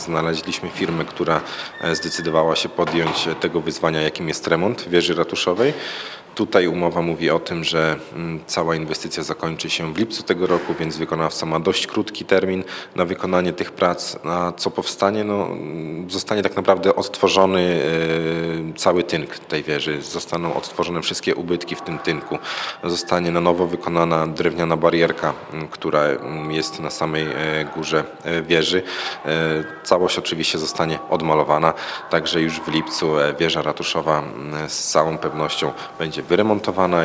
Znaleźliśmy firmę, która zdecydowała się podjąć tego wyzwania, jakim jest remont wieży ratuszowej. Tutaj umowa mówi o tym, że cała inwestycja zakończy się w lipcu tego roku, więc wykonawca ma dość krótki termin na wykonanie tych prac. A co powstanie? Zostanie tak naprawdę odtworzony cały tynk tej wieży. Zostaną odtworzone wszystkie ubytki w tym tynku. Zostanie na nowo wykonana drewniana barierka, która jest na samej górze wieży. Całość oczywiście zostanie odmalowana, także już w lipcu wieża ratuszowa z całą pewnością będzie wyremontowana.